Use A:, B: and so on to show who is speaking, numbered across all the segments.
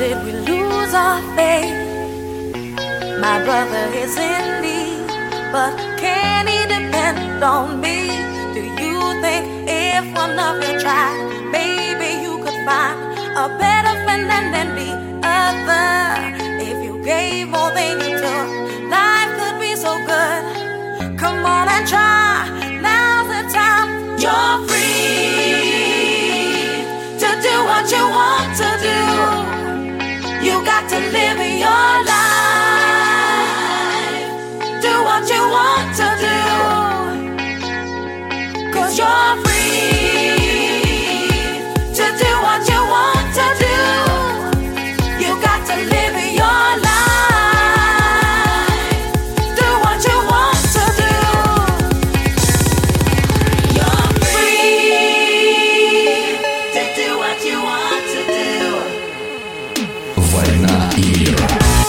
A: did we lose our faith? My brother is in need, but can he depend on me? Do you think if one of you tried, maybe you could find a better friend than the other? If you gave more than you took, life could be so good. Come on and try, now's the time. You're free to do what you want to do. You got to live your life, do what you want to do, 'cause you're free to do what you want to do. You got to live your life, do what you want to do. You're free to do what you want to do.
B: Война и мир.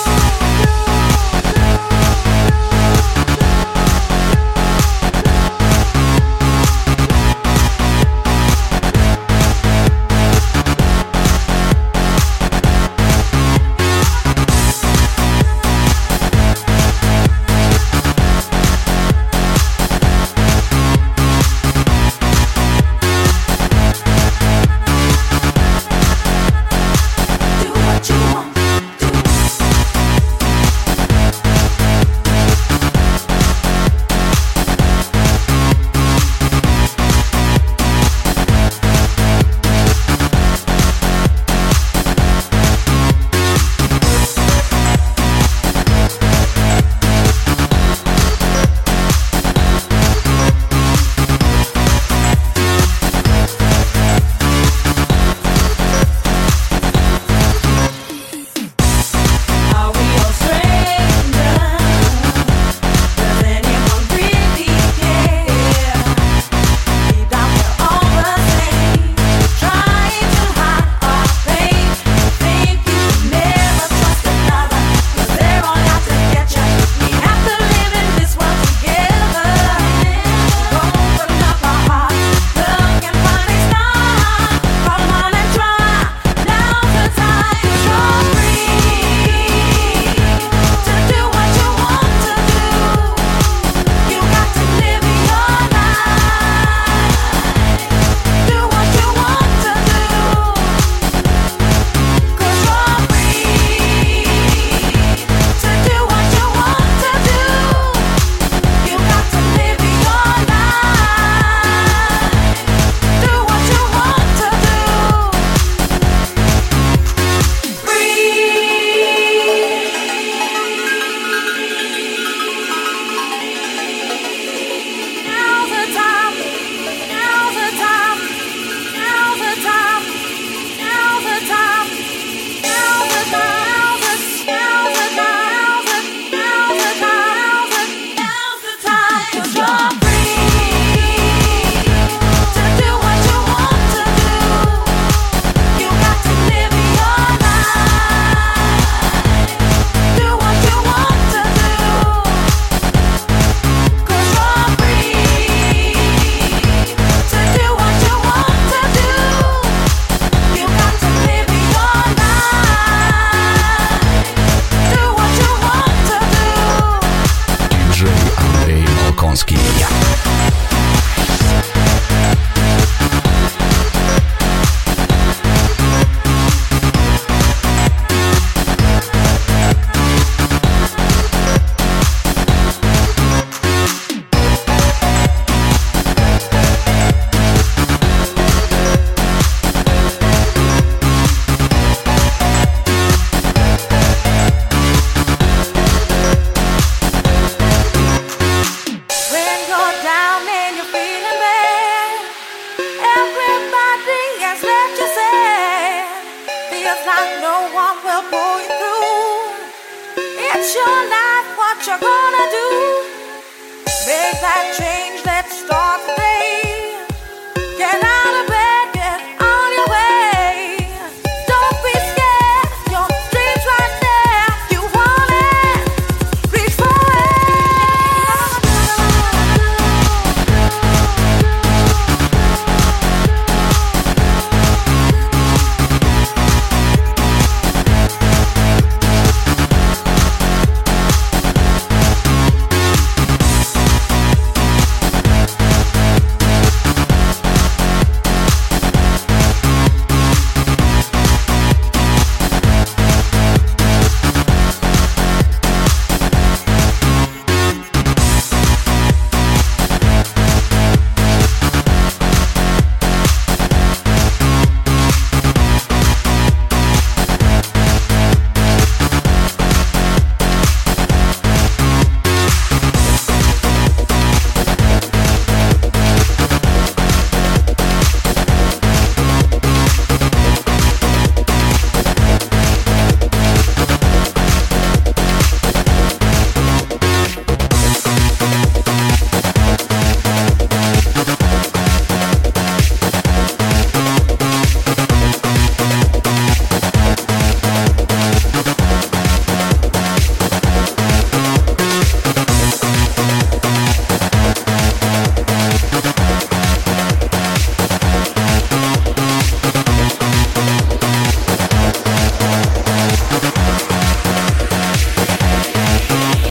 A: Do what you want to do. Are we all strangers? Does anyone really care? Deep down we're all the same, trying to hide our pain. Think you never trust another, 'cause they're all out to get you. We have to live in this world together. Open up our hearts, look and find a star. Come on and try, now's the time. 'Cause you're free to do what you want to do. You got to live your life, do what you want to do. 'Cause you're free to do what you want to do. You got to live your life, do what you want to do. Now's the time, now's the time, now's the time, now's the time, now's the time, now's the time, now's the time, now's the time. 'Cause you're free to do what you want to do. You got to live your life, do what you want to do. 'Cause you're free to do what you want to do. You got to live your life, do what you want to do.
B: Диджей Андрей Малконский.
A: When you're down and you're feeling bad, everybody has left you sad. Feels like no one will pull you through. It's your life, what you're gonna do? Make that change.